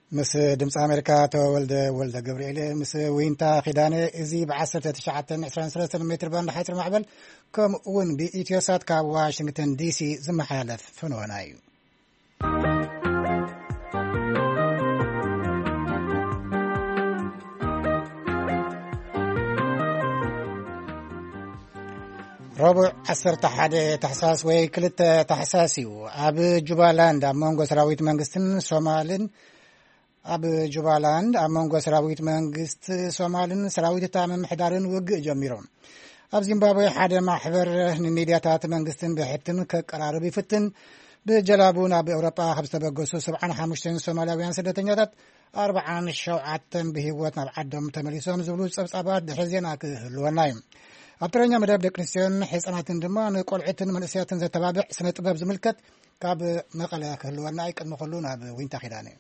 مس دمص أمريكا تولد جبريل مس وينتا خدانة إزي بعشرة تشعة 23 متر بند حيث المعبل كم ون بإتيوسات كواشنطن دي سي زم حالف فنونايو ربع 11 تحساس وي كلت تحساسيو أب جبالاند أمونغو سراويت منغستن سومالين أب جبالاند أمونغو سراويت منغست سومالين سراويت تامم حدارن وق جميرون أب زيمبابوي حدا محبر الميدياتات منغستن بحبتن كقرار بفتن بجلابون أب أوروبا خبز تبقسو 75 سومالياويان سدتنياتات 40 شوعاتن بهيوتنا بعدهم تمليسهم زبلو صبصابات دحزينا كهلونايم أبرنيا مداب دكنسيون حيثاناتن دمان قلعتن من أسياتن زي تبابع سنة طباب زملكت كاب مقالة كهلوانا يقد مخلونا بوينتا خداني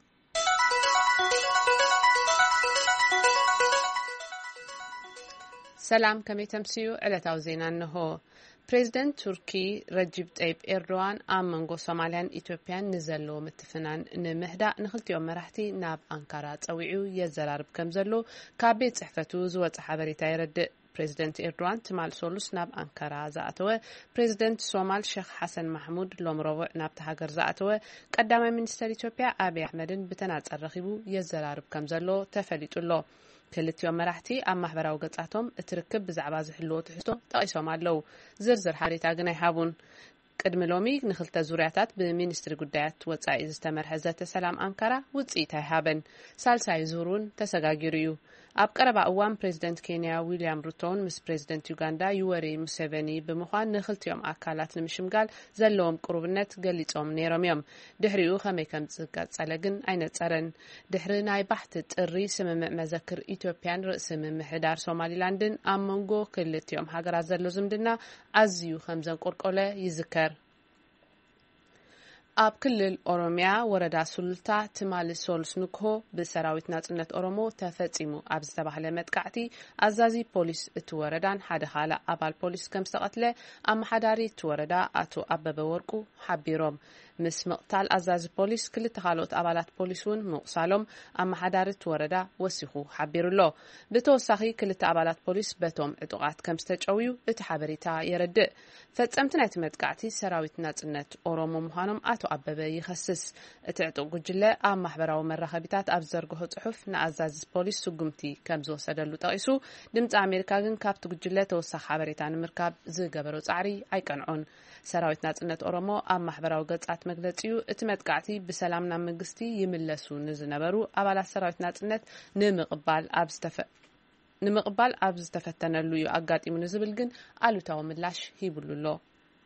سلام كمي تمسيو على زينا أنه بريزيدنت تركي رجب طيب إيردوان منغو صوماليان إثيوبيان نزلو متفنان نمهدا نخلت يوم مرحتي ناب أنكارا تسويعو يزرارب كمزلو كابيت صحفتو زوات حبريتا يرد بريزيدنت إيردوان تمال سولوس ناب أنكارا زاتوه بريزيدنت صومال شيخ حسن محمود لومروو ناب تهاجر زاتوه قدام منستر إثيوبيا أبي أحمدن بتناص الرخيبو يزرارب كمزلو تفليتولو كلت يوم مرحتي أما حبراو قطعتهم اتركب بزعبا زحلو تحتو طايسهم عدلو زرزر حاريتا قناي حابون قدم لومي نخلت زورياتات بمينستر قدايات وطاي زتمرحزة سلام أنكارا وطيتاي هابن سالساي زورون تساقاقيريو أب قربا أوام بريزيدنت كينيا ويليام روتون مس بريزيدنت يوغندا يوري موسيفيني بمخوان نخلت يوم أكالات نمشمقال زلوهم قروبنت قليتهم نيرم يوم دحريو خمي كم تزقات سالقن أين تسارن دحرناي بحث تقري سمم مذكر إثيوبيان رأس محدار سومالي لاندن أمونغو كلت يوم حقرات زلو زمدنا عزيو خمزن قرقولة يذكر أب كل أوروميا وردا سلطة تمال سولس نكو بسراويت ناتنت أورومو تفتيمو أب زتبه لمتقعتي أزازي بوليس توردان حد حالة أبال بوليس كم استقتله أم حداري توردا أتو أبب ورقو حبيروم مس مقتال أزاز بوليس كل تخالوت أبالات بوليسون مقصالهم أما حدارة وردا وسيخو حبيرو له بتوسخي كل تأبالات بوليس بتوم اتقعت كم ستجويو اتحبريتا يرد فتأمتنا تمتقعتي سراويت ناتنت أورومو مهانم أتو أبب يخسس اتعطو قجلة أم محبراو مرخبتات أبزرقو صحف نأزاز بوليس سقمتي كم زو سدلو تقيسو دمت أمريكا جن كابتو قجلة توسخ حبريتان مركب زقبرو تعري أيكنعون سراويت ناتنت أورومو أم محبراو قطعت مقلتيو اتمتقعتي بسلامنا منغستي يملسو نزنبرو أبالا سراويت ناتنت نمقبال أبز تفتنلو يو أقاتي منزبلغن ألو تاو ملاش هيبولو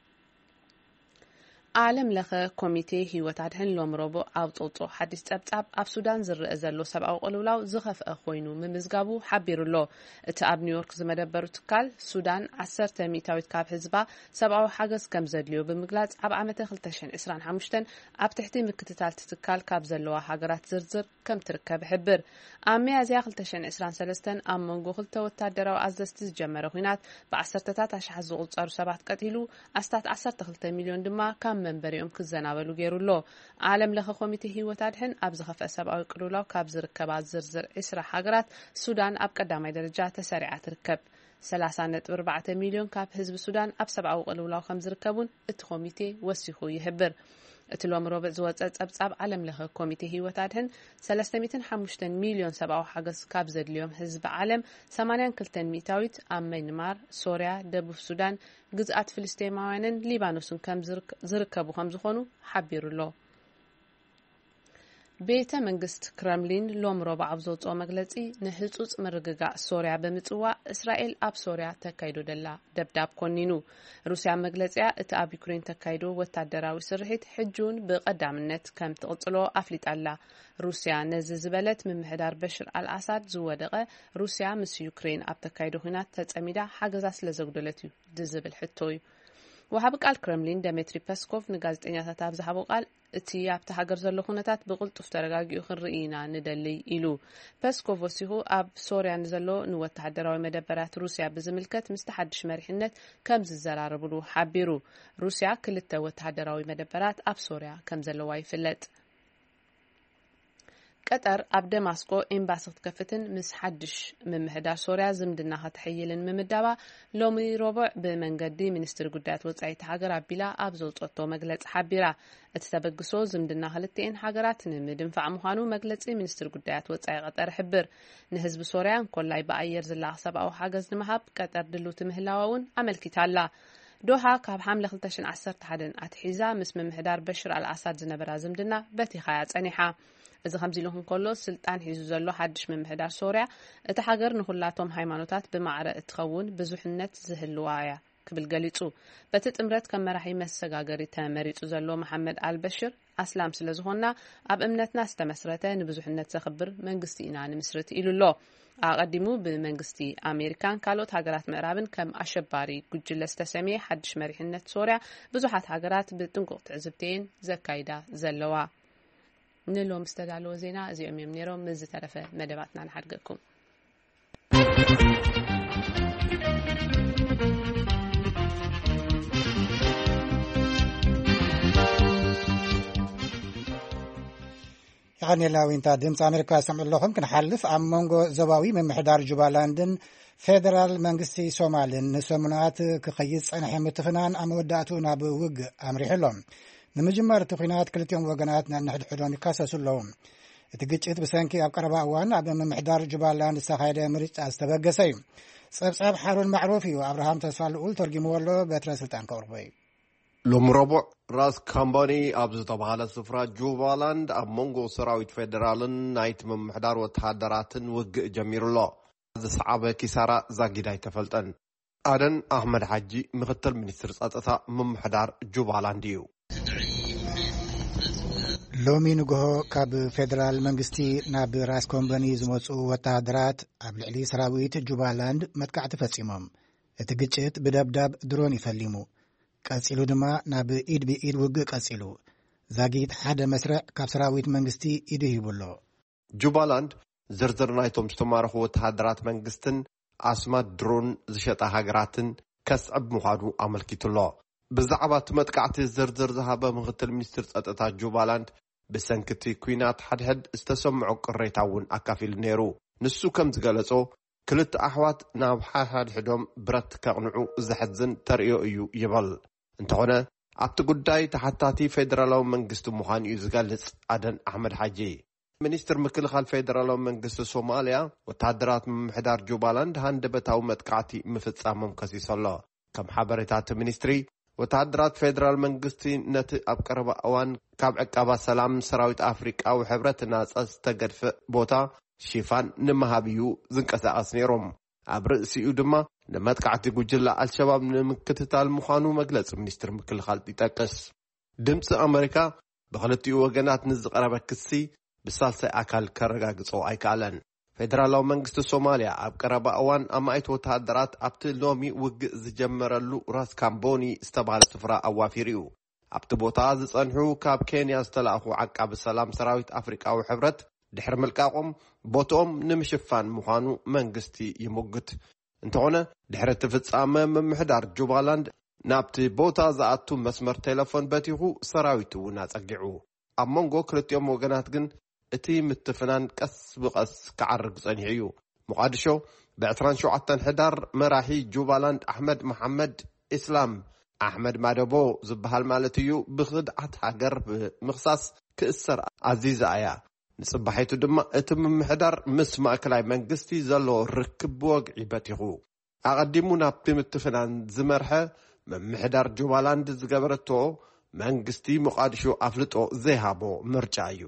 عالم لخ كوميتي هي وتعدهن لومروبو أوطوطو حديث تبتاب أب سودان زر أزلو سبعو قلولاو زخف أخوينو ممزقابو حبيرولو اتعاب نيويورك زمدبرو تكال سودان 10 ميتاويت كاب حزبا سبعو حاجز كم زدليو بمقلات أب عمته خلتشن إسران حمشتن أب تحتي مكتتال تتكال كاب زلوا حاجرات زرزر كم تركب حبر أمي أزيا خلتشن إسران سلستن أم منغو خلتو التادراو أزدستيز جمرو هينات بعسرتتات عشحزو قلصارو سبعت قتيلو أستات 10 مليون دما كام منبريوم كزنابلو غيرولو عالم لخ كوميتي هيوتادحن ابزخف سبعو قلولاو كابزر كباز زرزر اسرا حاجرات سودان اب قدامي درجه تسريعه تركب 30.4 مليون كاب حزب سودان اب سبعو قلولاو خمزركبون ات كوميتي وسيخو يحبر اتلوم روب زوصص ابصاب عالم لخ كوميتي هيوتادحن 305 مليون سبعو حاجز كابزر اليوم حزب عالم 82 ميتاويت امينمار سوريا دبوب سودان جزءات فلسطينيين ليبانوسن كم زركبو خم زخونو حبيرولو بيت منغست كرملين لوم ربع ابزوصو مغلصي نحصص مرغغا سوريا بمصوا اسرائيل اب سوريا تكايدو دلا دبداب كونينو روسيا مغلصيا ات اب يوكرين تكايدو وتادراوي سرحيت حجون بقدامنت كم تقصلو افليطالا روسيا نززبلت من محدار بشر الاسد زودقه روسيا مس يوكرين اب تكايدو هنات تصميدا حاجزاس لزغدلتو دزبل حتوي وهاب قال كرملين ديمتري بيسكوف نغازطنياታት ኣብዝሓቦ ቃል እቲ ኣብቲ ሃገር ዘሎ ኩነታት ብቕልጡፍ ተረጋጊኡ ክንርኢና ንደሊ ኢሉ ፔስኮቭ ወሲሁ ኣብ ሶርያ ንዘሎ ንወተሃደራዊ መደበራት ሩስያ ብዝምልከት ምስ ተሓድሽ መሪሕነት ከም ዝዘራረብሉ ሓቢሩ ሩስያ ክልተ ወተሃደራዊ መደበራት ኣብ ሶርያ ከም ዘለዋ ይፍለጥ ቀጠር ኣብ ደማስቆ ኤምባሲ ክትከፍትን ምስ ሓድሽ ምምሕዳር ሶርያ ዝምድና ክትሕይልን ምምዳባ ሎሚ ረቡዕ ብመንገዲ ሚኒስትሪ ጉዳያት ወጻኢ ሃገር ኣቢላ ኣብ ዘውፅቶ መግለጺ ሓቢራ እቲ ተበግሶ ዝምድና ክልቲአን ሃገራት ንምድንፋዕ ምዃኑ መግለጺ ሚኒስትሪ ጉዳያት ወጻኢ ቀጠር ሕብር ንህዝቢ ሶርያ ኮላይ በኣየር ዝላኽ ሰብኣዊ ሓገዝ ንምሃብ ቀጠር ድልውቲ ምህላውን ኣመልኪታላ ዶሃ ካብ ሓምለ 2011 ኣትሒዛ ምስ ምምሕዳር በሽር አልአሳድ ዝነበራ ዝምድና በቲኻ ጸኒሓ እዚ ከምዚ ኢሉ ከሎ ስልጣን ሒዙ ዘሎ ሓድሽ ምምሕዳር ሶርያ እቲ ሃገር ንኹላቶም ሃይማኖታት ብማዕረ እትኸውን ብዙሕነት ዝህልዋያ ክብል ገሊጹ በቲ ጥምረት ከም መራሒ መሰጋገሪ ተመሪጹ ዘሎ መሐመድ አልበሽር ኣስላም ስለ ዝኾንና ኣብ እምነትና ዝተመስረተ ንብዙሕነት ዘኽብር መንግስቲ ኢና ንምስርት ኢሉሎ ኣቀዲሙ ብመንግስቲ ኣሜሪካን ካልኦት ሃገራት ምዕራብን ከም አሸባሪ ጉጅለ ዝተሰሚየ ሓድሽ መሪሕነት ሶርያ ብዙሓት ሃገራት ብጥንቁቅ ትዕዝብተን ዘካይዳ ዘለዋ ንሎም ዝተዳለወ ዜና እዚኦም እዮም ነይሮም ዝተረፈ መደባትና ንሓድገኩም يعني لو انت دمت أمريكا سمع لهم كن حلف أم منجو زواوي من محدار جبالاندن فيدرال منجستي سومالين نسمنات كخيس أنا حمد تفنان أم ودعتونا بوج أمري حلهم نمجمر تقنات كل يوم وجناتنا نحد حلون كاسس لهم تجيت بسانكي أقرب أوان أب من محدار جبالاند السخايدة مريت أستبقسي صعب حارون معروفي وأبراهام تسفال أول ترجموا له بتر سلطان كوربي لوم ربع راس كامباني أبز طبعا سفرة جوبالاند أب مونغو سراويت فيدرالن نايت من محدار وتحدراتن وج جميل الله هذا صعب كسارة زاجداي تفلتن أدن أحمد حجي مختل منستر ساتتا من محدار جوبالانديو لومي نجوه كاب فيدرال منجستي ناب راس كومباني زموتسو وتحدرات قبل علي سراويت جوبالاند متكعت فسيمهم اتجتشت بدبدب درون يفلمو قصيلو دما ناب ايد بيد وق قصيلو زاغيت حدا مسرع كاب سراويت منجستي ايد يبلو جوبالاند زرزرنايتوم استمارخ وتحدرات منجستن اسمات درون زشطا هاغراتن كسعب مخادو عملكيتلو بزعبات متقعت زرزر ذهب مغتل منستر صطتا جوبالاند بسنكتي كوينات حدحد استسمعوا قريتاون اكافيل نيرو نسو كم زغلصو كلت احوات ناب حاد حدوم برت كقنعو زحزن تريو ايو يبل انتونه ابت ጉዳይ ተሓታቲ ፌደራላዊ መንግስቲ ምዃኑ እዩ ዝገልጽ አደን አሕመድ ሓጂ ሚኒስትር ምክልኻል ፌደራላዊ መንግስቲ ሶማሊያ ወታደራት ምምሕዳር ጁባላንድ ሃንደበታዊ መጥቃዕቲ ምፍጻሞም ከሲሰሎ ከም ሓበሬታት ሚኒስትሪ ወታደራት ፌደራል መንግስቲ ነቲ ኣብ ቀረባ እዋን ካብ ዕቃባ ሰላም ሰራዊት ኣፍሪቃዊ ሕብረት ናጻ ዝተገድፈ ቦታ ሽፋን ንምሃብዩ ዝንቀሳቐስ ነይሮም ኣብ ርእሲኡ ድማ ንመጥቃዕቲ ጉጅለ አልሸባብ ንምክትታል ምዃኑ መግለጽ ሚኒስትር ምክልኻል ይጠቅስ ድምፂ ኣሜሪካ ብኽልቲኡ ወገናት ንዝቐረበ ክሲ ብሳልሳይ ኣካል ከረጋግጾ ኣይከኣለን ፌደራላዊ መንግስቲ ሶማሊያ ኣብ ቀረባ እዋን ኣማይት ወታደራት ኣብቲ ሎሚ ውግእ ዝጀመረሉ ራስ ካምቦኒ ዝተባሃለ ስፍራ ኣዋፊርዩ ኣብቲ ቦታ ዝጸንሑ ካብ ኬንያ ዝተላእኹ ዓቃቢ ሰላም ሰራዊት ኣፍሪቃዊ ሕብረት ድሕሪ ምልቃቆም ቦቶም ንምሽፋን ምዃኑ መንግስቲ ይሙግት እንተኾነ ድሕሪ ትፍጻመ ምምሕዳር ጁባላንድ ናብቲ ቦታ ዝኣቱ መስመር ቴሌፎን በቲኹ ሰራዊት እውን ኣጸጊዑ ኣብ መንጎ ክልቲኦም ወገናት ግን እቲ ምትፍናን ቀስ ብቐስ ክዓርግ ጸኒሑ እዩ ሞቃዲሾ ብ27 ሕዳር መራሒ ጁባላንድ ኣሕመድ መሐመድ ኢስላም ኣሕመድ ማደቦ ዝበሃል ማለት እዩ ብኽድዓት ሃገር ብምኽሳስ ክእሰር ኣዚዛ እያ ንጽባሒቱ ድማ እቲ ምምሕዳር ምስ ማእከላይ መንግስቲ ዘለዎ ርክብ ወግዒ በቲኹ ኣቐዲሙ ናብቲ ምትፍናን ዝመርሐ ምምሕዳር ጁባላንድ ዝገበረቶ መንግስቲ ሞቃዲሾ ኣፍልጦ ዘይሃቦ ምርጫ እዩ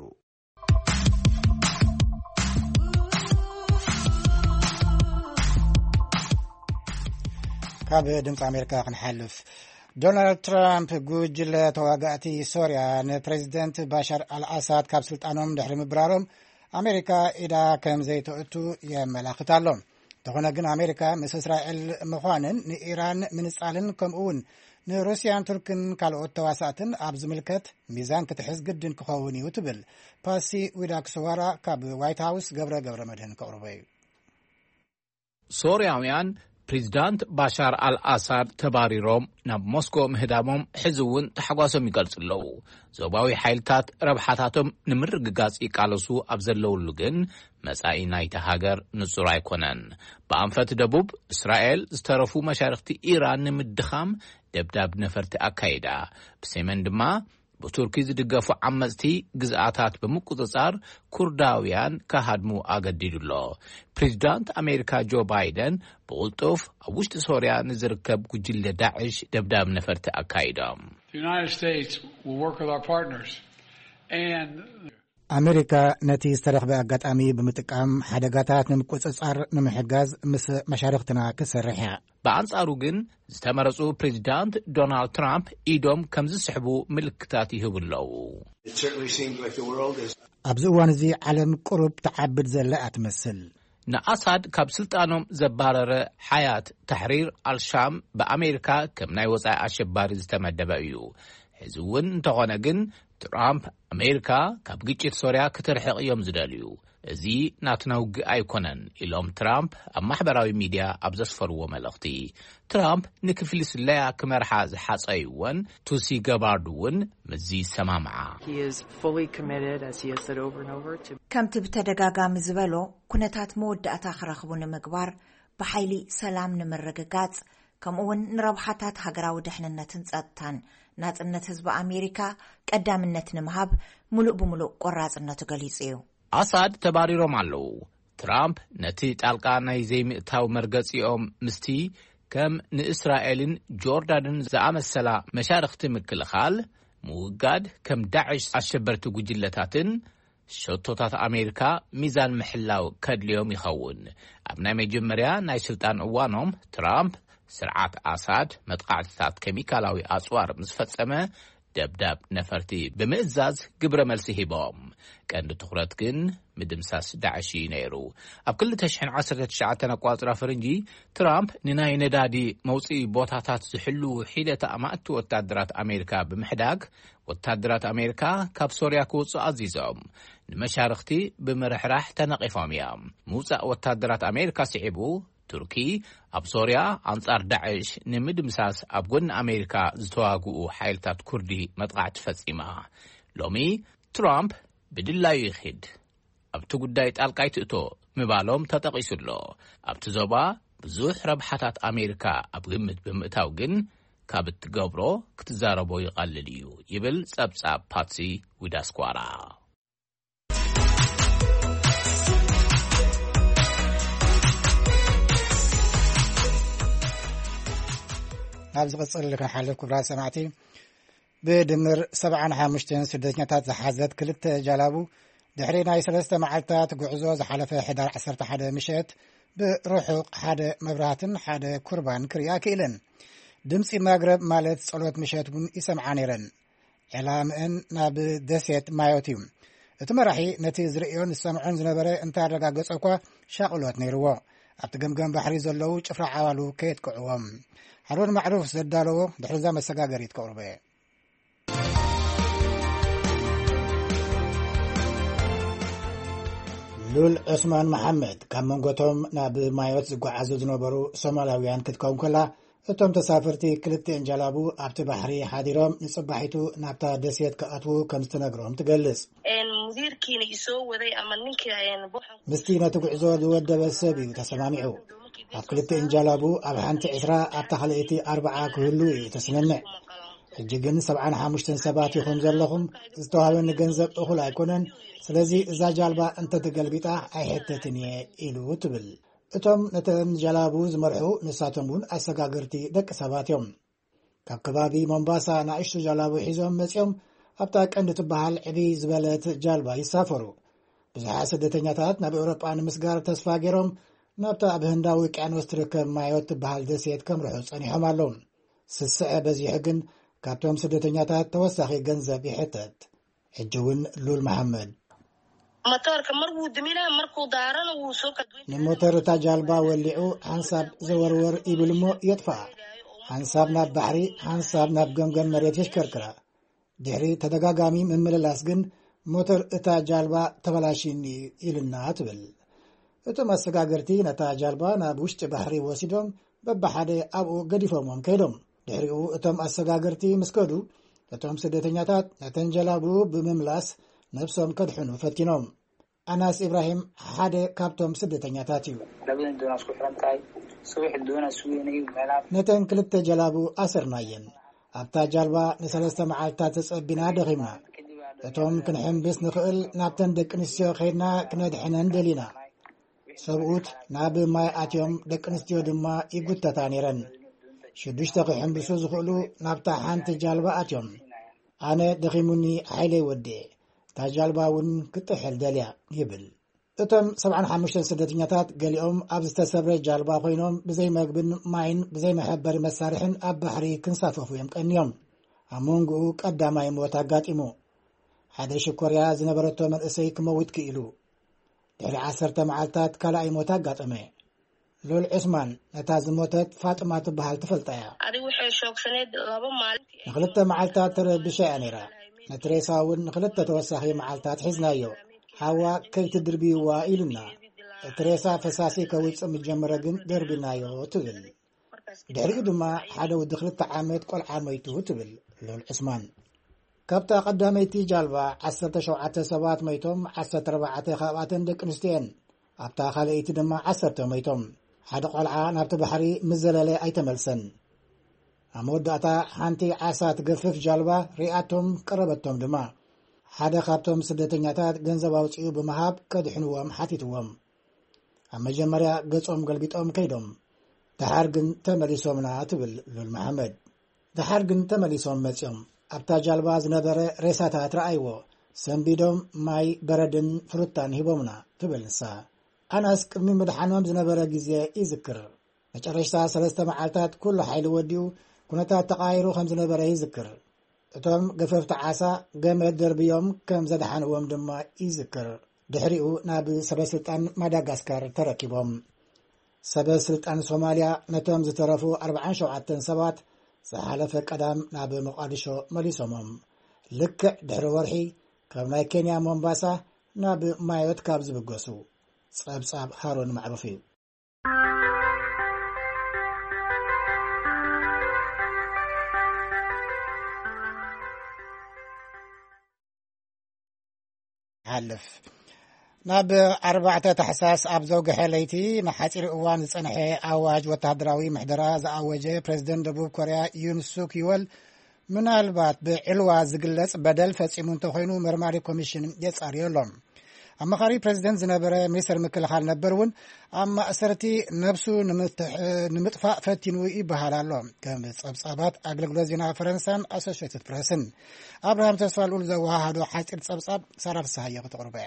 ካብ ድምፂ ኣሜሪካ ክንሓልፍ ዶናልድ ትራምፕ ጉጅለ ተዋጋእቲ ሶርያ ንፕሬዚደንት ባሻር አልአሳድ ካብ ስልጣኖም ድሕሪ ምብራሮም ኣሜሪካ ኢዳ ከም ዘይተእቱ የመላኽት ኣሎ እንተኾነ ግን ኣሜሪካ ምስ እስራኤል ምዃንን ንኢራን ምንጻልን ከምኡውን ንሩስያን ቱርክን ካልኦት ተዋሳእትን ኣብ ዝምልከት ሚዛን ክትሕዝ ግድን ክኸውን እዩ ትብል ፓሲ ዊዳክስዋራ ካብ ዋይት ሃውስ ገብረ መድህን ከቕርበ እዩ ሶርያውያን ፕሬዚዳንት ባሻር አልአሳድ ተባሪሮም ናብ ሞስኮ ምህዳሞም ሕዝውን ተሓጓሶም ይገልጽለው ዞባዊ ሓይልታት ረብሓታቶም ንምርግጋጽ ይቃለሱ ኣብ ዘለውሉ ግን መጻኢ ናይቲ ሃገር ንጹር ኣይኮነን በኣንፈት ደቡብ እስራኤል ዝተረፉ መሻርክቲ ኢራን ንምድኻም ደብዳብ ነፈርቲ ኣካይዳ ብሰሜን ድማ በቱርኪ ዝድገፉ ዓመጽቲ ግዝኣታት በመቁጽጻር ኩርዳውያን ካሃድሙ ኣገዲዱሎ ፕሬዚዳንት ኣሜሪካ ጆ ባይደን በቁልጡፍ ኣብ ውሽጢ ሶርያ ንዝርከብ ጉጅለ ዳዕሽ ደብዳብ ነፈርቲ ኣካይዶም ኣሜሪካ ነቲ ዝተረኽበ ኣጋጣሚ ብምጥቃም ሓደጋታት ንምቁጽጻር ንምሕጋዝ ምስ መሻርክትና ክሰርሕ እያ በአንጻሩ ግን ዝተመረጹ ፕሬዚዳንት ዶናልድ ትራምፕ ኢዶም ከም ዝስሕቡ ምልክታት ይህብለው ኣብዚ እዋን እዚ ዓለም ቁሩብ ተዓብድ ዘላ ኣትመስል ንኣሳድ ካብ ስልጣኖም ዘባረረ ሓያት ተሕሪር አልሻም በኣሜሪካ ከም ናይ ወጻኢ ኣሸባሪ ዝተመደበ እዩ ሕዚ እውን እንተኾነ ግን ትራምፕ ኣሜሪካ ካብ ግጭት ሶርያ ክትርሕቕ እዮም ዝደልዩ እዚ ናትና ውግእ ኣይኮነን ኢሎም ትራምፕ ኣብ ማሕበራዊ ሚድያ ኣብ ዘስፈርዎ መልእኽቲ ትራምፕ ንክፍሊ ስለያ ክመርሓ ዝሓፀይዎን ቱሲ ገባርድ እውን ምዚ ሰማምዓ ከምቲ ብተደጋጋሚ ዝበሎ ኩነታት መወዳእታ ክረኽቡ ንምግባር ብሓይሊ ሰላም ንምርግጋጽ ከምኡውን ንረብሓታት ሃገራዊ ድሕንነትን ጸጥታን ናጽነት ህዝቢ ኣሜሪካ ቀዳምነት ንምሃብ ሙሉእ ብምሉእ ቆራጽነቱ ገሊጹ እዩ ኣሳድ ተባሪሮም ኣለዉ ትራምፕ ነቲ ጣልቃ ናይ ዘይምእታው መርገጺኦም ምስቲ ከም ንእስራኤልን ጆርዳንን ዝኣመሰላ መሻርክቲ ምክልኻል ምውጋድ ከም ዳዕሽ ኣሸበርቲ ጉጅለታትን ሸቶታት ኣሜሪካ ሚዛን ምሕላው ከድልዮም ይኸውን ኣብ ናይ መጀመርያ ናይ ስልጣን እዋኖም ትራምፕ ስርዓት ኣሳድ መጥቃዕትታት ኬሚካላዊ ኣጽዋር ምስ ፈጸመ ደብዳብ ነፈርቲ ብምእዛዝ ግብረ መልሲ ሂቦም ቀንዲ ትኹረት ግን ምድምሳስ ዳዕሽ ነይሩ ኣብ 2019 ኣቋጽራ ፈረንጂ ትራምፕ ንናይ ነዳዲ መውፅኢ ቦታታት ዝሕሉ ሒደት ኣማእቲ ወታደራት ኣሜሪካ ብምሕዳግ ወታደራት ኣሜሪካ ካብ ሶርያ ክወጽኡ ኣዚዞም ንመሻርክቲ ብምርሕራሕ ተነቂፎም እዮም ምውፃእ ወታደራት ኣሜሪካ ስዒቡ ቱርኪ ኣብ ሶርያ አንጻር ዳዕሽ ንምድምሳስ ኣብ ጎኒ ኣሜሪካ ዝተዋግኡ ሓይልታት ኩርዲ መጥቃዕቲ ፈጺማ ሎሚ ትራምፕ ብድላዩ ይኽድ ኣብቲ ጉዳይ ጣልቃ ይትእቶ ምባሎም ተጠቂሱሎ ኣብቲ ዞባ ብዙሕ ረብሓታት ኣሜሪካ ኣብ ግምት ብምእታው ግን ካብ እትገብሮ ክትዛረቦ ይቐልል እዩ ይብል ጸብጻብ ፓትሲ ዊዳስኳራ ኣብ ዝቕጽል ክንሓልፍ ክብራት ሰማዕቲ ብድምር 75 ስደተኛታት ዝሓዘት ክልተ ጃላቡ ድሕሪ ናይ 3 መዓልታት ጉዕዞ ዝሓለፈ ሕዳር 11 ምሸት ብርሑቕ ሓደ መብራህትን ሓደ ኩርባን ክሪኣ ክኢለን ድምፂ መግረብ ማለት ጸሎት ምሸት እውን ይሰምዓ ነይረን ዕላምአን ናብ ደሴት ማዮት እዩ እቲ መራሒ ነቲ ዝርእዮን ዝሰምዖን ዝነበረ እንተረጋገጸ እኳ ሻቕሎት ነይርዎ ኣብቲ ገምገም ባሕሪ ዘለዉ ጭፍራ ዓባሉ ከየጥቅዕዎም ሃሩን ማዕሩፍ ዘዳለዎ ድሕሪዛ መሰጋገሪት ከቕርበ ሉል ዑስማን መሐመድ ካብ መንጎቶም ናብ ማዮት ዝጓዓዙ ዝነበሩ ሶማላውያን ክትከውን ከላ እቶም ተሳፈርቲ ክልቲአን ጃላቡ ኣብቲ ባሕሪ ሓዲሮም ንጽባሒቱ ናብታ ደሴት ክኣትዉ ከም ዝተነግሮም ትገልጽ ምስቲ ነቲ ጉዕዞ ዝወደበ ሰብ እዩ ተሰማሚዑ ኣብ ክልቲአን ጃላቡ ኣብ ሓንቲ 20 ኣብታ ካልእቲ 40 ክህሉ እዩ ተስምምዕ ሕጂ ግን 75 ሰባት ይኹም ዘለኹም ዝተዋህበኒ ገንዘብ እኹል ኣይኮነን ስለዚ እዛ ጃልባ እንተትገልቢጣ ኣይሕተትን እየ ኢሉ ትብል እቶም ነተን ጃላቡ ዝመርሑ ንሳቶም እውን ኣሰጋገርቲ ደቂ ሰባት እዮም ካብ ከባቢ ሞምባሳ ንእሽቱ ጃላቡ ሒዞም መጺኦም ኣብታ ቀንዲ ትበሃል ዕብይ ዝበለት ጃልባ ይሳፈሩ ብዙሓት ስደተኛታት ናብ ኤውሮጳ ንምስጋር ተስፋ ገይሮም ናብታ ኣብ ህንዳዊ ውቅያኖስ ትርከብ ማዮት ትበሃል ደሴት ከምርሑ ጸኒሖም ኣለዉ ስስዐ በዚሑ ግን ካብቶም ስደተኛታት ተወሳኺ ገንዘብ ይሕተት ሕጂ እውን ሉል መሐመድ ንሞተር እታ ጃልባ ወሊዑ ሓንሳብ ዘወርወር ይብል እሞ የጥፋ ሓንሳብ ናብ ባሕሪ ሓንሳብ ናብ ገምገም መሬት የሽከርክራ ድሕሪ ተደጋጋሚ ምምልላስ ግን ሞተር እታ ጃልባ ተበላሽኒ ኢልና ትብል እቶም ኣሰጋገርቲ ነታ ጃልባ ናብ ውሽጢ ባሕሪ ወሲዶም በባሓደ ኣብኡ ገዲፎሞም ከይዶም ድሕሪኡ እቶም ኣሰጋገርቲ ምስከዱ እቶም ስደተኛታት ነተን ጀላቡ ብምምላስ ነብሶም ከድሕኑ ፈቲኖም ኣናስ ኢብራሂም ሓደ ካብቶም ስደተኛታት እዩ ነተን ክልተ ጀላቡ ኣሰርናየን ኣብታ ጃልባ ንሰለስተ መዓልትታት ተጸቢና ደኺምና እቶም ክንሕምብስ ንኽእል ናብተን ደቂ ኣንስትዮ ኸይድና ክነድሕነን ደሊና ሰብኡት ናብ ማይ ኣትዮም ደቂ ኣንስትዮ ድማ ይጉተታ ነይረን 6 ክሕምብሱ ዝኽእሉ ናብታ ሓንቲ ጃልባ ኣትዮም ኣነ ደኺሙኒ ሓይለይ ወድእ እታ ጃልባ እውን ክትሕል ደልያ ይብል እቶም 75 ስደተኛታት ገሊኦም ኣብ ዝተሰብረ ጃልባ ኮይኖም ብዘይ መግብን ማይን ብዘይ መሕበሪ መሳርሕን ኣብ ባሕሪ ክንሳፈፉ እዮም ቀንዮም ኣብ መንጎኡ ቀዳማይ ሞት ኣጋጢሙ ሓደ ሽኮርያ ዝነበረቶ መንእሰይ ክመውት ክኢሉ ድሕሪ 10 መዓልትታት ካልኣይ ሞት ኣጋጠመ ሉል ዑስማን ነታ ዝሞተት ፋጥማ ትበሃል ትፈልጣ እያ ንክልተ መዓልትታት ተረብሻ እያ ነይራ ነትሬሳ እውን ንክልተ ተወሳኺ መዓልትታት ሒዝናዮ ሓዋ ከይትድርብይዋ ኢሉና ትሬሳ ፈሳሲ ከውፅእ ምጀመረ ግን ደርቢናዮ ትብል ድሕሪኡ ድማ ሓደ ወዲ 2 ዓመት ቆልዓ ሞይቱ ትብል ሉል ዑስማን ካብታ ቀዳመይቲ ጃልባ 17 ሰባት ሞይቶም 14 ካብኣተን ደቂ ኣንስትዮን ኣብታ ካልአይቲ ድማ 10 ሞይቶም ሓደ ቆልዓ ናብቲ ባሕሪ ምዘለለ ኣይተመልሰን ኣብ መወዳእታ ሓንቲ ዓሳ ትገፍፍ ጃልባ ሪኣቶም ቀረበቶም ድማ ሓደ ካብቶም ስደተኛታት ገንዘብ ኣውፅኡ ብምሃብ ከድሕንዎም ሓቲትዎም ኣብ መጀመርያ ገጾም ገልቢጦም ከይዶም ድሓር ግን ተመሊሶምና ትብል ሉል መሓመድ ድሓር ግን ተመሊሶም መፅኦም ኣብታ ጃልባ ዝነበረ ሬሳታት ረኣይዎ ሰንቢዶም ማይ በረድን ፍሩታን ሂቦምና ትብል ንሳ ኣናስ ቅድሚ ምድሓኖም ዝነበረ ግዜ ይዝክር መጨረሽታ 3 መዓልትታት ኩሉ ሓይሊ ወዲኡ ኩነታት ተቃይሩ ከም ዝነበረ ይዝክር እቶም ገፈፍቲ ዓሳ ገመድ ደርብዮም ከም ዘድሓንዎም ድማ ይዝክር ድሕሪኡ ናብ ሰበስልጣን ማዳጋስካር ተረኪቦም ሰበስልጣን ሶማልያ ነቶም ዝተረፉ 47 ሰባት ዝሓለፈ ቀዳም ናብ መቃዲሾ መሊሶሞም ልክዕ ድሕሪ ወርሒ ካብ ናይ ኬንያ ሞምባሳ ናብ ማዮት ካብ ዝብገሱ ጸብጻብ ሃሮን ማዕሩፍ እዩ ሓልፍ ናብ 4 ታሕሳስ ኣብ ዘውግሐ ለይቲ ንሓፂር እዋን ዝጸንሐ ኣዋጅ ወታደራዊ ምሕደራ ዝኣወጀ ፕሬዚደንት ደቡብ ኮርያ ዩን ሱክ ይወል ምናልባት ብዕልዋ ዝግለጽ በደል ፈጺሙ እንተኾይኑ መርማሪ ኮሚሽን የጻርየሎም ኣማኻሪ ፕሬዚደንት ዝነበረ ሚኒስትር ምክልኻል ነበር እውን ኣብ ማእሰርቲ ነብሱ ንምጥፋእ ፈቲኑ ይበሃል ኣሎ ከም ጸብጻባት ኣገልግሎት ዜና ፈረንሳን ኣሶሽየትድ ፕሬስን ኣብርሃም ተስፋልኡል ዘወሃሃዶ ሓፂር ጸብጻብ ሳራ ፍስሓዮ ክትቕርበ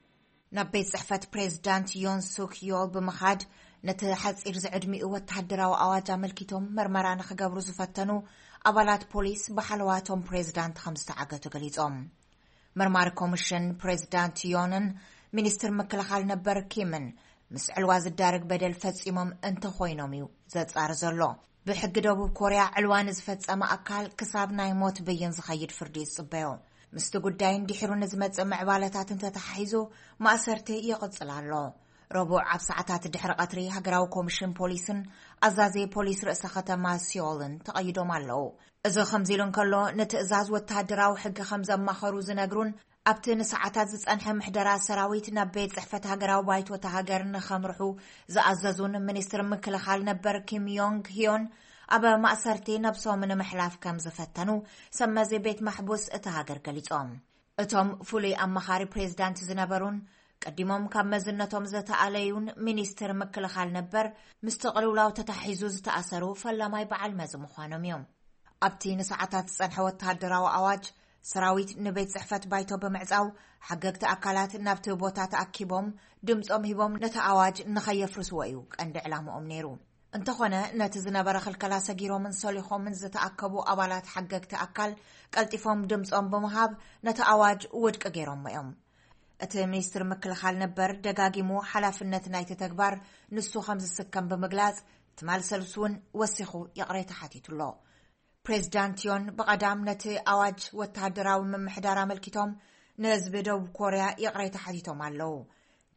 ናብ ቤት ጽሕፈት ፕሬዚዳንት ዮን ሱክ ዮል ብምኻድ ነቲ ሓፂር ዝዕድሚኡ ወተሃደራዊ ኣዋጅ ኣመልኪቶም መርመራ ንኽገብሩ ዝፈተኑ ኣባላት ፖሊስ ብሓለዋቶም ፕሬዚዳንት ከም ዝተዓገቱ ገሊጾም መርማሪ ኮሚሽን ፕሬዚዳንት ዮንን ሚኒስትር ምክልኻል ነበር ኪምን ምስ ዕልዋ ዝዳርግ በደል ፈጺሞም እንተኾይኖም እዩ ዘጻር ዘሎ ብሕጊ ደቡብ ኮርያ ዕልዋ ንዝፈጸመ ኣካል ክሳብ ናይ ሞት ብይን ዝኸይድ ፍርዲ ይጽበዮ ምስቲ ጉዳይ እንዲሕሩ ንዝመጽእ ምዕባለታት እንተተሓሒዙ ማእሰርቲ ይቕጽል ኣሎ ረቡዕ ኣብ ሰዓታት ድሕሪ ቀትሪ ሃገራዊ ኮሚሽን ፖሊስን ኣዛዚ ፖሊስ ርእሰ ከተማ ሲኦልን ተቐይዶም ኣለዉ እዚ ከምዚ ኢሉ እንከሎ ንትእዛዝ ወተሃደራዊ ሕጊ ከም ዘማኸሩ ዝነግሩን ኣብቲ ንሰዓታት ዝጸንሐ ምሕደራ ሰራዊት ናብ ቤት ጽሕፈት ሃገራዊ ባይቶታ ሃገር ንኸምርሑ ዝኣዘዙን ሚኒስትር ምክልኻል ነበር ኪም ዮንግ ሂዮን ኣብ ማእሰርቲ ነብሶም ንምሕላፍ ከም ዝፈተኑ ሰመዚ ቤት ማሕቡስ እቲ ሃገር ገሊጾም እቶም ፍሉይ ኣማኻሪ ፕሬዚዳንት ዝነበሩን ቀዲሞም ካብ መዝነቶም ዘተኣለዩን ሚኒስትር ምክልኻል ነበር ምስ ተቕልውላው ተታሒዙ ዝተኣሰሩ ፈላማይ በዓል መዚ ምዃኖም እዮም ኣብቲ ንሰዓታት ዝጸንሐ ወተሃደራዊ ኣዋጅ ሰራዊት ንቤት ጽሕፈት ባይቶ ብምዕጻው ሓገግቲ ኣካላት ናብቲ ቦታ ተኣኪቦም ድምፆም ሂቦም ነቲ ኣዋጅ ንኸየፍርስዎ እዩ ቀንዲ ዕላምኦም ነይሩ እንተኾነ ነቲ ዝነበረ ክልከላ ሰጊሮምን ሰሊኾምን ዝተኣከቡ ኣባላት ሓገግቲ ኣካል ቀልጢፎም ድምፆም ብምሃብ ነቲ ኣዋጅ ውድቂ ገይሮም እዮም እቲ ሚኒስትር ምክልኻል ነበር ደጋጊሙ ሓላፍነት ናይቲ ተግባር ንሱ ከም ዝስከም ብምግላጽ ትማል ሰልሲ እውን ወሲኹ የቕሬታ ሓቲቱሎ ፕሬዚዳንት ዮን ብቐዳም ነቲ ኣዋጅ ወተሃደራዊ ምምሕዳር ኣመልኪቶም ንህዝቢ ደቡብ ኮርያ የቕሬታ ሓቲቶም ኣለዉ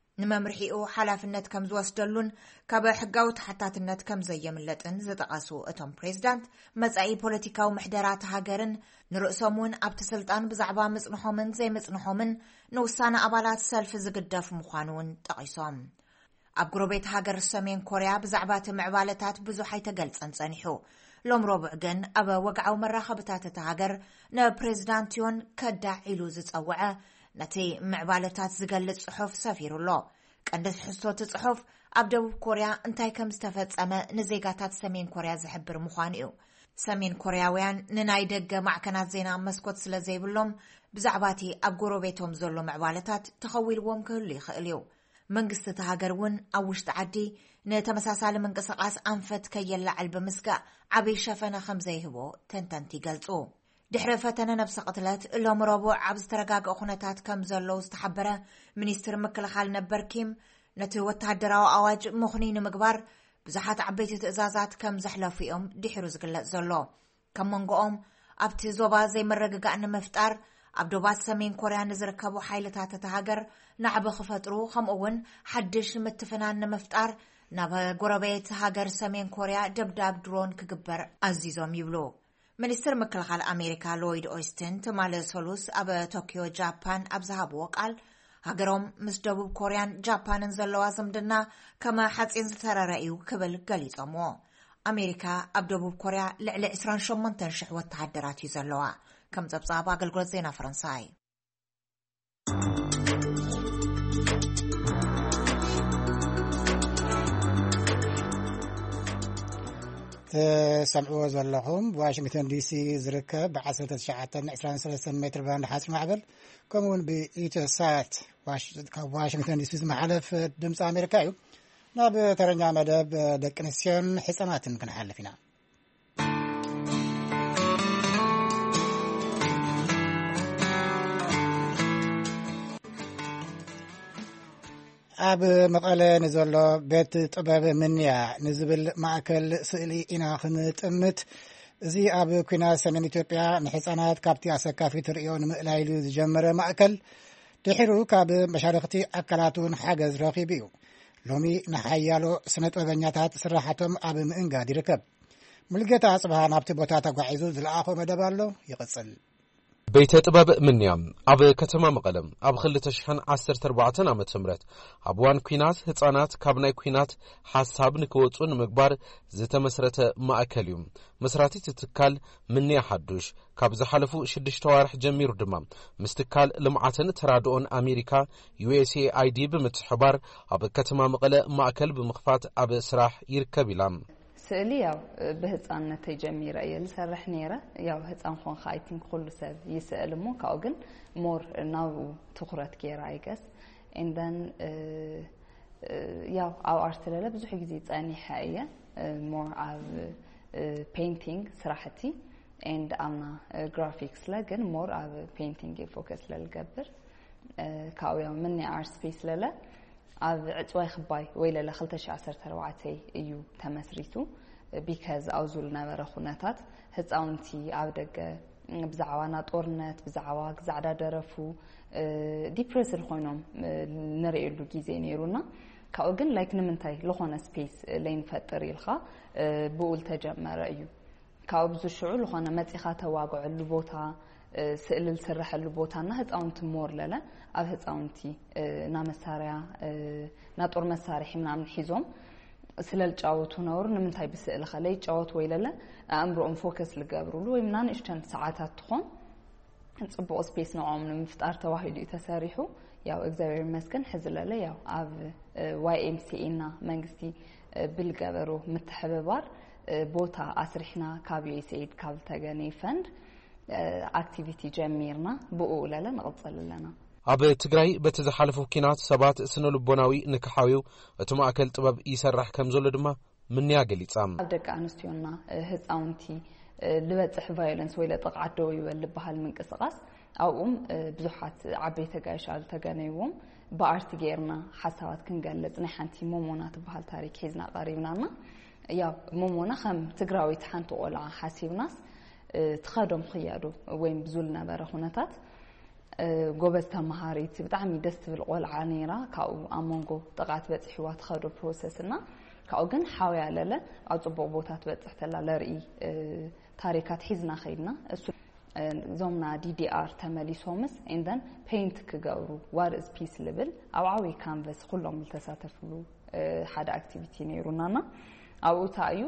ንመምርሒኡ ሓላፍነት ከም ዝወስደሉን ካብ ሕጋዊ ተሓታትነት ከም ዘየምለጥን ዝጠቐሱ እቶም ፕሬዝዳንት መጻኢ ፖለቲካዊ ምሕደራት ሃገርን ንርእሶምን ኣብቲ ስልጣን ብዛዕባ ምጽንሖምን ዘይምጽንሖምን ንውሳነ ኣባላት ሰልፊ ዝግደፍ ምዃኑን ጠቒሶም ኣብ ጎረቤት ሃገር ሰሜን ኮርያ ብዛዕባ እቲ ምዕባለታት ብዙሕ ኣይተገልጸን ጸኒሑ ሎም ረቡዕ ግን ኣብ ወግዓዊ መራኸብታት እቲ ሃገር ንፕሬዝዳንት ዮን ከዳዕ ኢሉ ዝጸውዐ ነቲ ምዕባለታት ዝገልጽ ጽሑፍ ሰፊሩሎ ቀንዲ ትሕዝቶ እቲ ጽሑፍ ኣብ ደቡብ ኮርያ እንታይ ከም ዝተፈጸመ ንዜጋታት ሰሜን ኮርያ ዝሕብር ምዃኑ እዩ ሰሜን ኮርያውያን ንናይ ደገ ማዕከናት ዜና መስኮት ስለ ዘይብሎም ብዛዕባ እቲ ኣብ ጎረቤቶም ዘሎ ምዕባለታት ተኸዊልዎም ክህሉ ይኽእል እዩ መንግስቲ እቲ ሃገር እውን ኣብ ውሽጢ ዓዲ ንተመሳሳሊ ምንቅስቓስ ኣንፈት ከየላዕል ብምስጋእ ዓብይ ሸፈነ ከም ዘይህቦ ተንተንቲ ይገልጹ ድሕሪ ፈተነ ነብሰ ቅትለት ሎም ረቡዕ ኣብ ዝተረጋግአ ኩነታት ከም ዘለው ዝተሓበረ ሚኒስትር ምክልኻል ነበር ኪም ነቲ ወተሃደራዊ ኣዋጅ ምኽኒ ንምግባር ብዙሓት ዓበይቲ ትእዛዛት ከም ዘሕለፉ እዮም ድሕሩ ዝግለጽ ዘሎ ከም መንጎኦም ኣብቲ ዞባ ዘይመረግጋእ ንምፍጣር ኣብ ዶባት ሰሜን ኮርያ ንዝርከቡ ሓይልታት እቲ ሃገር ናዕቢ ክፈጥሩ ከምኡውን ሓድሽ ምትፍናን ንምፍጣር ናብ ጎረቤት ሃገር ሰሜን ኮርያ ደብዳብ ድሮን ክግበር ኣዚዞም ይብሉ ሚኒስትር ምክልኻል ኣሜሪካ ሎይድ ኦስትን ትማለ ሰሉስ ኣብ ቶኪዮ ጃፓን ኣብ ዝሃብዎ ቃል ሃገሮም ምስ ደቡብ ኮርያን ጃፓንን ዘለዋ ዝምድና ከመ ሓፂን ዝተረረ እዩ ክብል ገሊፆምዎ ኣሜሪካ ኣብ ደቡብ ኮርያ ልዕሊ 28,000 ወተሃደራት እዩ ዘለዋ ከም ጸብጻብ ኣገልግሎት ዜና ፈረንሳይ سمعوا زلهم بواشنطن دي سي زركب بعصرة 1923 متر باند حاصل معبل كمون بإيتوسات واشنطن دي سي محلف دمس أمريكايو ناب ترنيا مدب دكنسيون حسنات كنحلفنا ኣብ መቐለ ንዘሎ ቤት ጥበብ ምንያ ንዝብል ማእከል ስእሊ ኢና ክንጥምት እዚ ኣብ ኩናት ሰሜን ኢትዮጵያ ንህፃናት ካብቲ ኣሰካፊ ትርእዮ ንምእላይሉ ዝጀመረ ማእከል ድሕሩ ካብ መሻርክቲ ኣካላቱን ሓገዝ ረኺቡ እዩ ሎሚ ንሓያሎ ስነ ጥበበኛታት ስራሓቶም ኣብ ምእንጋድ ይርከብ ሙልጌታ ኣጽብሃ ናብቲ ቦታ ተጓዒዙ ዝለኣኾ መደብ ኣሎ ይቕጽል ቤተ ጥበብ ምንያም ኣብ ከተማ መቐለም ኣብ 2014 ዓመተ ምህረት ኣብ ዋን ኩናት ህፃናት ካብ ናይ ኩናት ሓሳብ ንክወፁ ንምግባር ዝተመስረተ ማእከል እዩ መስራቲት ትካል ምንያ ሓዱሽ ካብ ዝሓለፉ 6 ወርሕ ጀሚሩ ድማ ምስትካል ልምዓትን ተራድኦን ኣሜሪካ USAID ብምትሕባር ኣብ ከተማ መቐለ ማእከል ብምኽፋት ኣብ ስራሕ ይርከብ ኢላ سألي ياو بهتصانة جميرة يلسرح نيرة ياو هتصان خون خايتين كل سب يسأل مو كأوجن مور ناو تخرت كيرا I guess and then ياو أو أرسلة بزح جديد أني حقيقة more of painting صراحتي and أنا graphics لكن more of painting focus للجبر كأو ياو مني art space للا ኣብ ዕፅዋይ ክባይ ወይ ለለ 2014 እዩ ተመስሪቱ because ኣውዙል ነበረ ኩነታት ህፃውንቲ ኣብ ደገ ብዛዕባና ጦርነት ብዛዕባ ግዛዕዳ ደረፉ ዲፕሬስድ ኮይኖም ንሪኤሉ ግዜ ነይሩና ካብኡ ግን ላይክ ንምንታይ ዝኾነ ስፔስ ለይንፈጥር ኢልካ ብኡል ተጀመረ እዩ ካብኡ ብዙሽዑ ዝኾነ መፂኻ ተዋግዐሉ ቦታ ስእሊ ዝስረሐሉ ቦታና ህፃውንቲ ሞር ለለ ኣብ ህፃውንቲ ና መሳርያ ና ጦር መሳርሒ ምናምን ሒዞም ስለልጫወቱ ነውር ንምንታይ ብስእሊ ኸለይ ጫወት ወይ ለለ ኣእምሮኦም ፎከስ ልገብሩሉ ወይ ምናን እሽተን ሰዓታት ትኾን ጽቡቕ ስፔስ ንዖም ንምፍጣር ተዋሂዱ ተሰሪሑ ያው እግዚአብሔር ይመስገን ሕዚ ለለ ያው ኣብ YMCA ና መንግስቲ ብልገበሩ ምትሕብባር ቦታ ኣስሪሕና ካብ USAID ካብ ተገነ ፈንድ activity جميرنا بقول لنا نقصل لنا ኣብ ትግራይ በቲ ዝሓለፉ ኪናት ሰባት ስነልቦናዊ ንክሓዊው እቲ ማእከል ጥበብ ይሰርሕ ከም ዘሎ ድማ ምን ያገሊጻም ኣብ ደቂ ኣንስትዮና ህፃውንቲ ልበጽሕ ቫዮለንስ ወይ ለጥቃዓት ደው ይበል በሃል ምንቅስቃስ ኣብኡም ብዙሓት ዓበይቲ ጋይሻል ተገነይዎም በአርቲ ጌርና ሓሳባት ክንገለጽ ናይ ሓንቲ ሞሞና ትበሃል ታሪክ ሒዝና ቀሪብናና ያው ሞሞና ከም ትግራዊት ሓንቲ ቆልዓ ሓሲብናስ تخادم خيادو وين بزول نبره خناتات ጎበዝ ተማሃሪት ብጣዕሚ ደስ ትብል ቆልዓ ነይራ ካብኡ ኣመንጎ ጥቃት በፅሕዋ ትኸዶ ፕሮሰስና ካብኡ ግን ሓውያ ለለ ኣብ ፅቡቅ ቦታ ትበፅሕ ተላ ለርኢ ታሪካት ሒዝና ኸይድና እሱ ዞምና DDR ተመሊሶምስ and then paint ክገብሩ what is peace ልብል ኣብ ዓብይ ካንቨስ ኩሎም ተሳተፍሉ ሓደ ኣክቲቪቲ ነይሩናና ኣብኡ ታዩ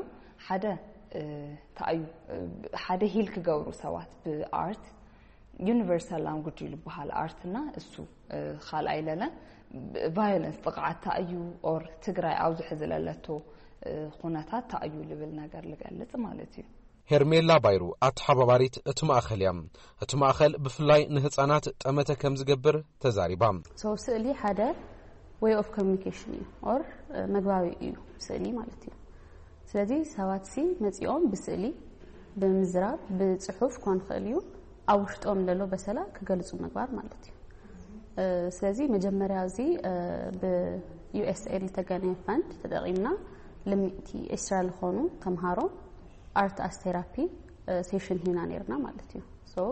ሓደ ሂል ክገብሩ ሰባት ብኣርት universal language ይልበሃል ኣርትና እሱ ካልኣይ ለለ violence ጥቃዓት ታዩ or ትግራይ ኣብ ዝሕዝለለቶ ኩነታት ታዩ ልብል ነገር ልገልጽ ማለት እዩ ሄርሜላ ባይሩ ኣተሓባባሪት እቲ ማእኸል እያ እቲ ማእኸል ብፍላይ ንህፃናት ጠመተ ከም ዝገብር ተዛሪባ ስእሊ ሓደ way of communication or መግባቢ እዩ ስእሊ ማለት እዩ ስለዚህ ሰባት ሲ መጽኦም ብስእሊ ብምዝራብ ብጽሑፍ ኮን ኸልዩ ኣብ ውሽጦም ለሎ በሰላ ክገልጹ መግባር ማለት እዩ ስለዚህ መጀመሪያ እዚ በUSAID ተገናኝ ፈንድ ተጠቂምና ለሚቲ እስራኤል ሆኑ ተምሃሮ art as therapy session ሂና ነርና ማለት እዩ so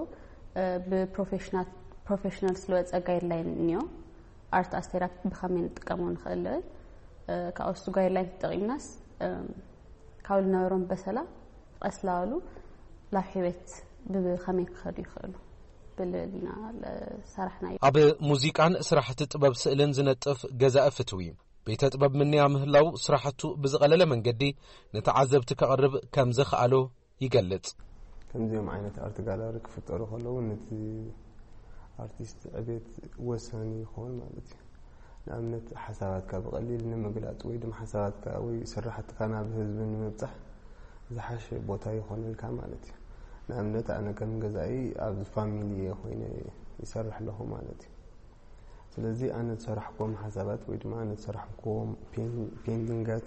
በፕሮፌሽናል ስለወጻ ጋይድላይን ኒዮ art as therapy በኸመን ተጠቀሙን ኸለ ካውስቱ ጋይድላይን ተጠቂምናስ ካውል ነውሮም በሰላ አስላሉ ላህይወት በኸመን ክኸዱ ይኽእሉ ብለሊና ለሰራሕና ኣብ ሙዚቃን ስራሕቲ ጥበብ ስእልን ዝነጥፍ ገዛእ ፍትዊ ቤተ ጥበብ ምንያ ምህላው ስራሕቱ ብዝቀለለ መንገዲ ነተዓዘብቲ ከቅርብ ከም ዘኽኣሎ ይገልጽ ከምዚኦም ዓይነት ኣርት ጋለሪ ክፍጠሩ ከለው ነቲ ኣርቲስት ዕቤት ወሰን ይኾን ማለት እዩ ንኣብነት ሓሳባትካ ብቐሊል ንምግላጽ ወይ ድማ ሓሳባትካ ወይ ስራሕትካ ናብ ህዝብ ንምብጻሕ ዝሓሸ ቦታ ይኾንልካ ማለት እዩ ንኣብነት ኣነ ከም ገዛኢ ኣብ ፋሚሊ ኮይነ ይሰርሕ ለኹ ማለት እዩ ስለዚህ أنا تسرحكم حسابات ويدما أنا تسرحكم بيندينغات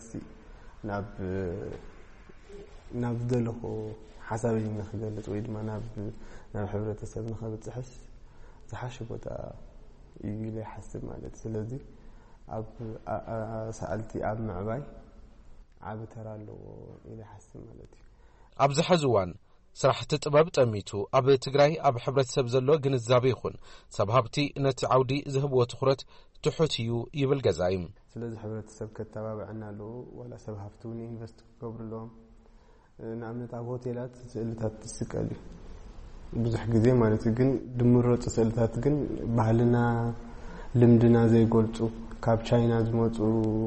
ناب دله حسابي نخدلت ويدما ناب حبرة السب نخبت تحس تحشب وتا يجي حسب مالت ስለዚህ أب سألتي أب معباي عب ترى له إلى حسب مالتي أب زحزوان ስራሕቲ ጥበብ ጠሚቱ ኣብ ትግራይ ኣብ ሕብረተሰብ ዘሎ ግንዛቤ ይኹን ሰብሃብቲ ነቲ ዓውዲ ዝህብዎ ትኹረት ትሑት እዩ ይብል ገዛይ ስለዚህ ሕብረተሰብ ከተባብዕና ለው ወላ ሰብሃብቱን ኢንቨስት ክገብርሎም ንኣብነት ኣብ ሆቴላት ስእልታት ትስቀል ብዙሕ ግዜ ማለት ግን ድምረፁ ስእልታት ግን ባህልና ልምድና ዘይገልጹ ካብ ቻይና ዝመጹ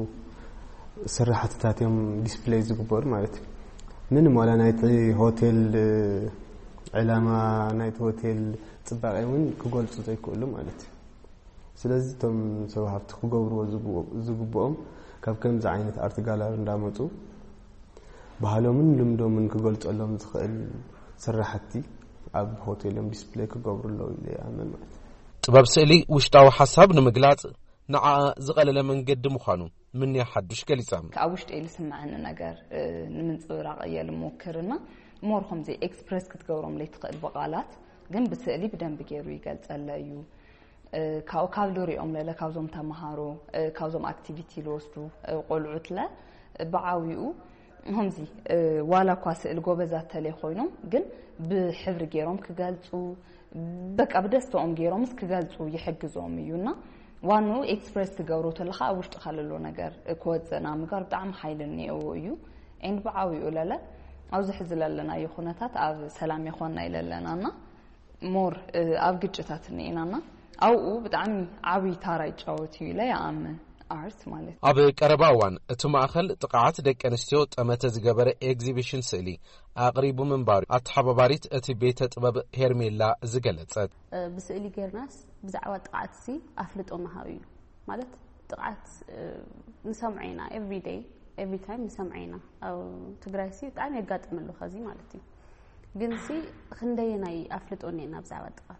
ስራሕትታት እዮም ዲስፕሌይ ዝግበሩ ማለት እዩ من ولا نايت هوتيل علامة نايت هوتيل تبعيون كقول صوتي كله مالتي سلازي تم سوى هفت خجور وزجبهم كم زعينة أرت جالر ندامتو بحالهم لمدو من كقول تقولهم تخيل سرحتي أب هوتيلهم ديسبلاي كقبر الله اللي عمل مات. تباب سألي وش تاو حساب نمجلات نع زغل لمن قد مخانو من يحدش كليسام. كأوشت إلي سمعنا نجار من صراع أيام موكرنا مورهم زي إكسبرس كتجورهم ليتقل بقالات جنب سألي بدن بجيرو يقال تلايو كاولوري لا كاوزوم تمهارو كاوزوم أكتيفيتي لوستو قلعت له بعاويو هم زي ولا قاس الجوبزات تليخوينهم جن بحفر جيرهم كجالسو بك أبدستو أم جيرهم كجالسو يحجزهم يونا وانو إكسبرس تجورو تلخا وش تخللو نجار كود زنام جار دعم حيلني أو يو إن بعاويو لا أوز حزل لنا يخونتات أو سلام يخوننا إلى لنا مور أو جتاتني إننا أو بدعمي عوي تاريج أو تيلا يا أمن أرت مالك. أبي كرباوان تماخل تقعت دك أنستيوت أمتى زجبر إكزيبيشن سيلي أقرب من بار أتحب باريت أتبيتت باب هيرميلا زجلت. بسألي جرناس بزعوات تقعت سي أفلت أمهاوي مالت تقعت نسمعينا every day every time نسمعينا أو تجراسي تعاني قات من له خزي مالتي. جنسي خندينا أفلت أنينا بزعوات تقعت.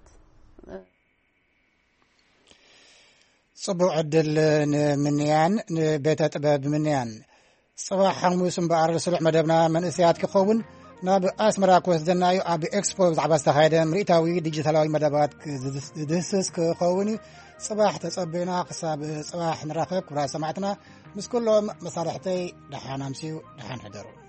صبوا عدل منيان بيت طباب منيان صباح حموس بقر سلع مدبنا من اسيات كخون ناب اسمرا كوزدنايو اب اكسبو زعبا استخايده مريتاوي ديجيتالاوي مدبات دسس كخوني صباح تصبينا حساب صباح نراقب كبرى سمعتنا مس كلهم مصالحتي دحان امسيو دحان حضروا